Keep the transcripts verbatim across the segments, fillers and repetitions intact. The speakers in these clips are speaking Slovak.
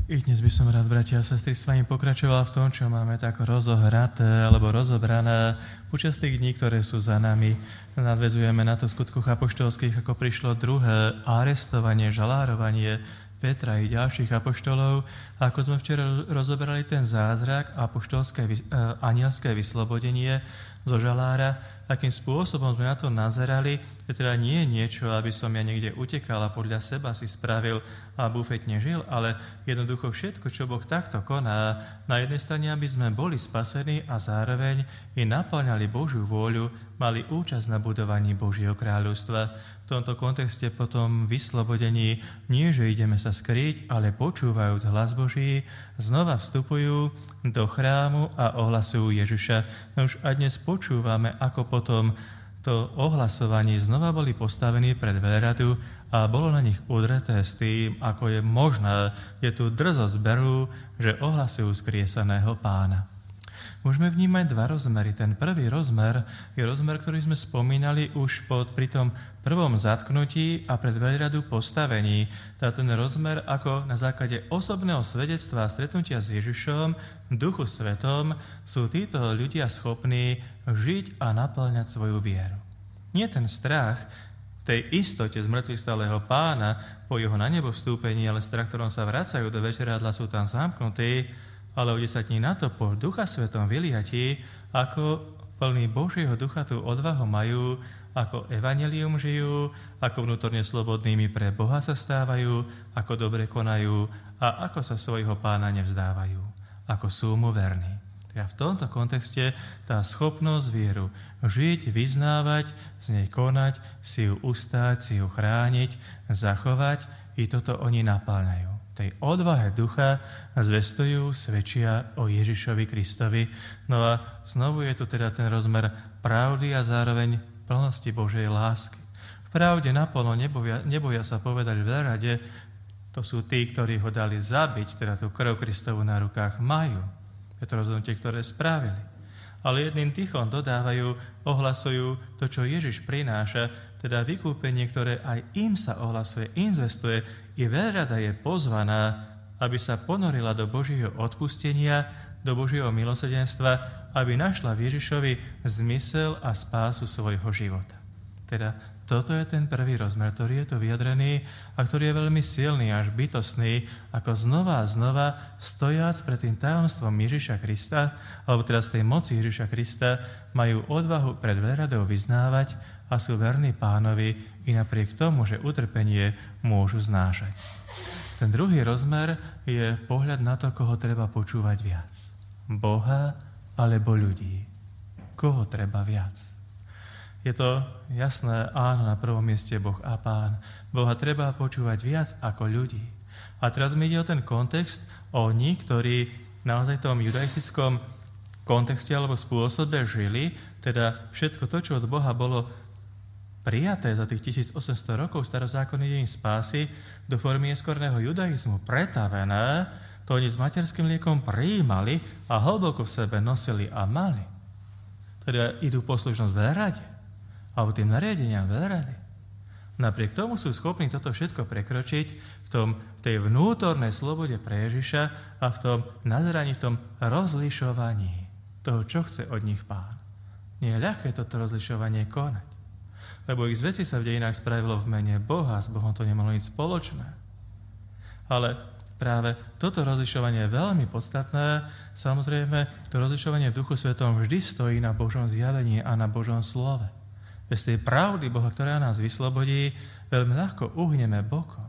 I dnes by som rád, bratia a sestry, s vami pokračoval v tom, čo máme tak rozohraté alebo rozobrané počas tých dní, ktoré sú za nami. Nadväzujeme na to v skutkoch apoštolských, ako prišlo druhé arestovanie, žalárovanie Petra i ďalších apoštolov. A ako sme včera rozobrali ten zázrak, apoštolské, anielské vyslobodenie zo žalára, akým spôsobom sme na to nazerali, že teda nie je niečo, aby som ja niekde utekal a podľa seba si spravil a bufetne žil, ale jednoducho všetko, čo Boh takto koná, na jednej strane, aby sme boli spasení a zároveň i naplňali Božiu vôľu, mali účasť na budovaní Božieho kráľovstva. V tomto kontexte potom vyslobodení nie, že ideme sa skryť, ale počúvajúc hlas Boží, znova vstupujú do chrámu a ohlasujú Ježiša. No už aj dnes počúvame, ako potom to ohlasovanie znova boli postavení pred veľradu a bolo na nich udreté s tým, ako je možné, je tu drzosť berú, že ohlasujú skriesaného Pána. Môžeme vnímať dva rozmery. Ten prvý rozmer je rozmer, ktorý sme spomínali už pod, pri tom prvom zatknutí a pred veľradu postavení. Tá ten rozmer, ako na základe osobného svedectva a stretnutia s Ježišom v Duchu Svetom sú títo ľudia schopní žiť a naplňať svoju vieru. Nie ten strach v tej istote z mŕtvystalého Pána po jeho na nebo vstúpení, ale strach, ktorom sa vracajú do večerádla, sú tam zamknutí, ale o desať dní na to po Ducha Svetom vyliatí, ako plný Božieho ducha tú odvahu majú, ako evanjelium žijú, ako vnútorne slobodnými pre Boha sa stávajú, ako dobre konajú a ako sa svojho Pána nevzdávajú, ako sú mu verní. Teda v tomto kontexte tá schopnosť vieru žiť, vyznávať, z nej konať, si ju ustáť, si ju chrániť, zachovať, i toto oni napĺňajú. Tej odvahe ducha zvestujú, svedčia o Ježišovi Kristovi. No a znovu je tu teda ten rozmer pravdy a zároveň plnosti Božej lásky. V pravde naplno neboja, neboja sa povedať v veľrade, to sú tí, ktorí ho dali zabiť, teda tú krv Kristovu na rukách majú. Je to rozhodnutie, ktoré spravili. Ale jedným dýchom dodávajú, ohlasujú to, čo Ježiš prináša, teda vykúpenie, ktoré aj im sa ohlasuje, im zvestuje. I veľrada je pozvaná, aby sa ponorila do Božieho odpustenia, do Božieho milosrdenstva, aby našla v Ježišovi zmysel a spásu svojho života. Teda toto je ten prvý rozmer, ktorý je tu vyjadrený a ktorý je veľmi silný, až bytostný, ako znova a znova stojac pred tým tajomstvom Ježiša Krista, alebo teda z tej moci Ježiša Krista, majú odvahu pred veľradou vyznávať a sú verní Pánovi i napriek tomu, že utrpenie môžu znášať. Ten druhý rozmer je pohľad na to, koho treba počúvať viac. Boha alebo ľudí. Koho treba viac? Je to jasné, áno, na prvom mieste Boh a Pán. Boha treba počúvať viac ako ľudí. A teraz mi ide o ten kontext, o nich, ktorí naozaj v tom judaistickom kontexte alebo spôsobe žili, teda všetko to, čo od Boha bolo prijaté za tých tisícosemsto rokov starozákonný deň spásy do formy neskorného judaizmu pretavené, to oni s materským liekom prijímali a hlboko v sebe nosili a mali. Teda idú poslušnosť v rade alebo tým nariadeniam veľrady. Napriek tomu sú schopní toto všetko prekročiť v, tom, v tej vnútornej slobode pre Ježiša a v tom nazeraní, v tom rozlišovaní toho, čo chce od nich Pán. Nie je ľahké toto rozlišovanie konať, lebo ich z veci sa v dejinách spravilo v mene Boha, s Bohom to nemalo nič spoločné. Ale práve toto rozlišovanie je veľmi podstatné. Samozrejme, to rozlišovanie v Duchu Svetom vždy stojí na Božom zjavení a na Božom slove. Bez tej pravdy Boha, ktorá nás vyslobodí, veľmi ľahko uhneme bokom.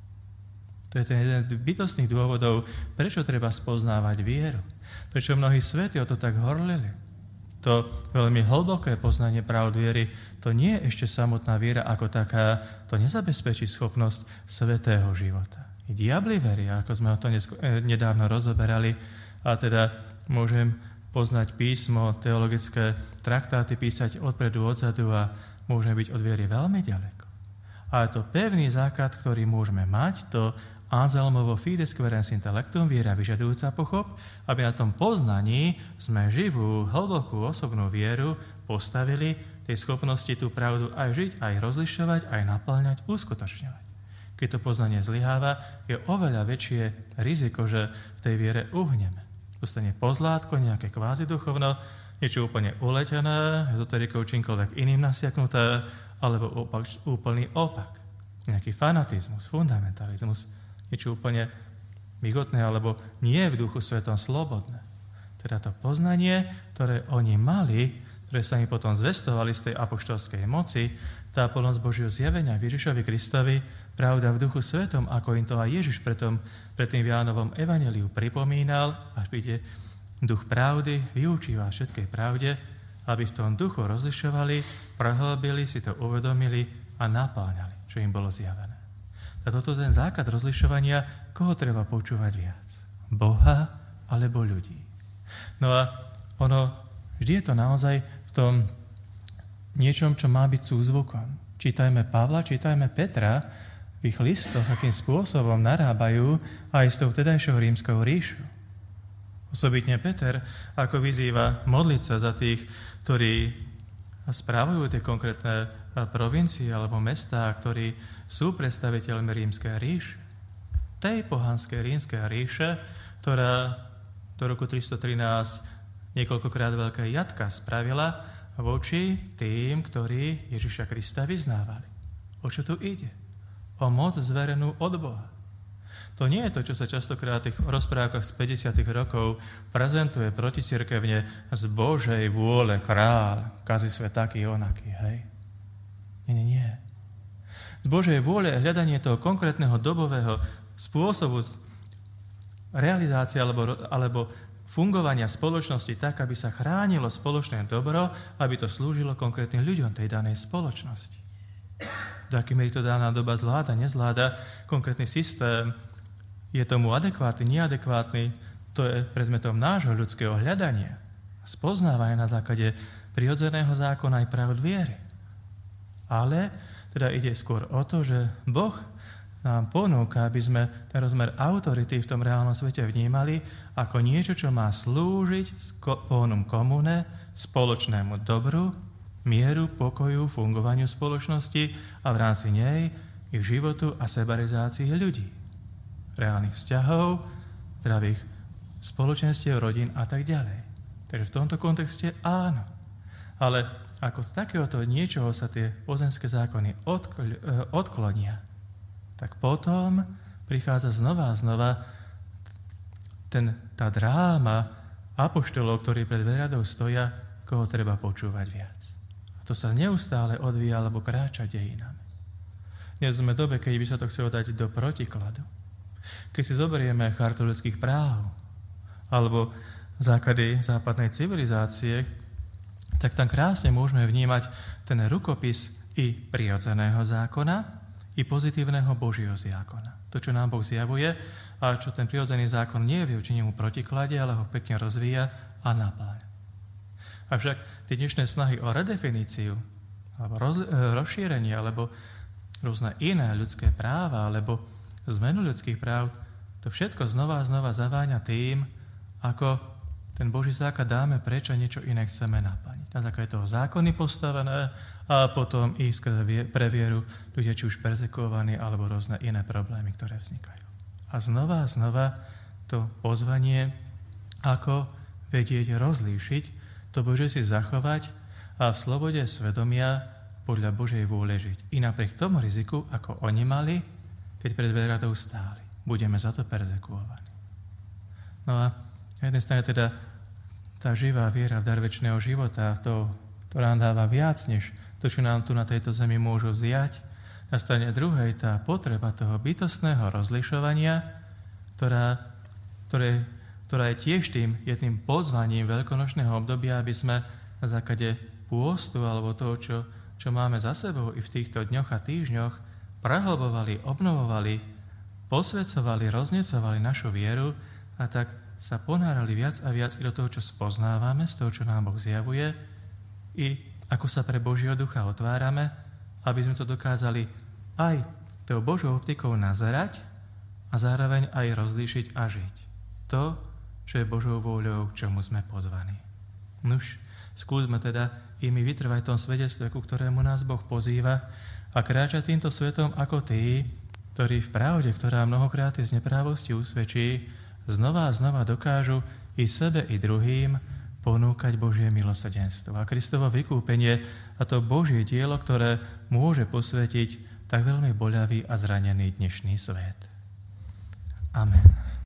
To je ten jeden z bytostných dôvodov, prečo treba spoznávať vieru. Prečo mnohí svätí o to tak horlili. To veľmi hlboké poznanie pravd viery, to nie je ešte samotná viera ako taká, to nezabezpečí schopnosť svätého života. I diabli veria, ako sme o to nedávno rozoberali, a teda môžem poznať písmo, teologické traktáty, písať odpredu, odzadu a môžeme byť od viery veľmi ďaleko. Ale to pevný základ, ktorý môžeme mať, to Anselmovo fides querens intellectum, viera vyžadujúca pochop, aby na tom poznaní sme živú, hlbokú osobnú vieru postavili tej schopnosti tú pravdu aj žiť, aj rozlišovať, aj naplňať, uskutočňovať. Keď to poznanie zlyháva, je oveľa väčšie riziko, že v tej viere uhneme. Dostane pozlátko, nejaké kvázi duchovno, niečo úplne uletené, ezoterikou čímkoľvek iným nasiaknuté, alebo opak, úplný opak. Nejaký fanatizmus, fundamentalizmus, niečo úplne migotné, alebo nie v duchu svetom slobodné. Teda to poznanie, ktoré oni mali, ktoré sa im potom zvestovali z tej apoštolskej moci, tá plnosť Božieho zjavenia v Ježišovi Kristovi, pravda v duchu svetom, ako im to aj Ježiš pred, tom, pred tým Jánovom evanjeliu pripomínal, až príde duch pravdy, vyučíva všetkej pravde, aby v tom duchu rozlišovali, prehlbili, si to uvedomili a napáňali, čo im bolo zjavené. A toto je ten základ rozlišovania, koho treba počúvať viac. Boha alebo ľudí. No a ono, vždy je to naozaj v tom niečom, čo má byť súzvukom. Čítajme Pavla, čítajme Petra v ich listoch, akým spôsobom narábajú aj s tou vtedajšou rímskou ríšou. Osobitne Peter, ako vyzýva modliť sa za tých, ktorí správajú tie konkrétne provincie alebo mestá, ktorí sú predstaviteľmi rímskej ríše. Tej pohanskej rímskej ríše, ktorá do roku tristotrinásť niekoľkokrát veľké jatka spravila voči tým, ktorí Ježiša Krista vyznávali. O čo tu ide? O moc zverenú od Boha. To nie je to, čo sa častokrát v tých rozprávkach z päťdesiatych rokov prezentuje proticirkevne z Božej vôle král, kazi svet taký onaký, hej? Nie, nie, nie. Z Božej vôle hľadanie toho konkrétneho dobového spôsobu realizácie alebo, alebo fungovania spoločnosti tak, aby sa chránilo spoločné dobro, aby to slúžilo konkrétnym ľuďom tej danej spoločnosti. Do akej miery to daná doba zvláda, nezvláda, konkrétny systém, je tomu adekvátny, neadekvátny, to je predmetom nášho ľudského hľadania. Spoznávania na základe prirodzeného zákona aj pravd viery. Ale teda ide skôr o to, že Boh nám ponúka, aby sme ten rozmer autority v tom reálnom svete vnímali ako niečo, čo má slúžiť bonum comune, spoločnému dobru, mieru, pokoju, fungovaniu spoločnosti a v rámci nej ich životu a sebarizácii ľudí. Reálnych vzťahov, zdravých spoločenstiev, rodín a tak ďalej. Takže v tomto kontexte áno. Ale ako z takéhoto niečoho sa tie pozemské zákony odkl- odklonia, tak potom prichádza znova a znova ten, tá dráma apoštolov, ktorí pred veľradou stoja, koho treba počúvať viac. A to sa neustále odvíja alebo kráča dejinami. Dnes sme v dobe, keď by sa to chcelo dať do protikladu. Keď si zoberieme chartu ľudských práv alebo základy západnej civilizácie, tak tam krásne môžeme vnímať ten rukopis i prirodzeného zákona, i pozitívneho Božieho zákona. To, čo nám Boh zjavuje a čo ten prirodzený zákon nie je voči nemu protiklade, ale ho pekne rozvíja a napája. Avšak tie dnešné snahy o redefiníciu alebo roz, rozšírenie alebo rôzne iné ľudské práva alebo zmenu ľudských práv, to všetko znova a znova zaváňa tým, ako ten Boží základ dáme preč a niečo iné chceme naplniť. Na základe toho zákony postavené a potom i skrze pre vieru ľudia či už perzekovaní alebo rôzne iné problémy, ktoré vznikajú. A znova a znova to pozvanie, ako vedieť rozlíšiť, to Bože si zachovať a v slobode svedomia podľa Božej vôle žiť. I napriek tomu riziku, ako oni mali, keď pred veľradou stáli. Budeme za to perzekuovaní. No a na jednej strane teda tá živá viera v dar večného života, to, to nám dáva viac, než to, čo nám tu na tejto zemi môžu vziať. Na strane druhej tá potreba toho bytostného rozlišovania, ktorá, ktoré, ktorá je tiež tým jedným pozvaním veľkonočného obdobia, aby sme na základe pôstu alebo toho, čo, čo máme za sebou i v týchto dňoch a týždňoch, prehlbovali, obnovovali, posvedzovali, roznecovali našu vieru a tak sa ponárali viac a viac i do toho, čo spoznávame, z toho, čo nám Boh zjavuje, i ako sa pre Božieho ducha otvárame, aby sme to dokázali aj tou Božou optikou nazerať a zároveň aj rozlíšiť a žiť. To, čo je Božou vôľou, k čomu sme pozvaní. Nuž, skúsme teda i my vytrvať v tom svedectve, ku ktorému nás Boh pozýva, a kráčať týmto svetom ako tí, ktorí v pravde, ktorá mnohokrát z neprávosti usvedčí, znova a znova dokážu i sebe, i druhým ponúkať Božie milosrdenstvo. A Kristovo vykúpenie a to Božie dielo, ktoré môže posvetiť tak veľmi boľavý a zranený dnešný svet. Amen.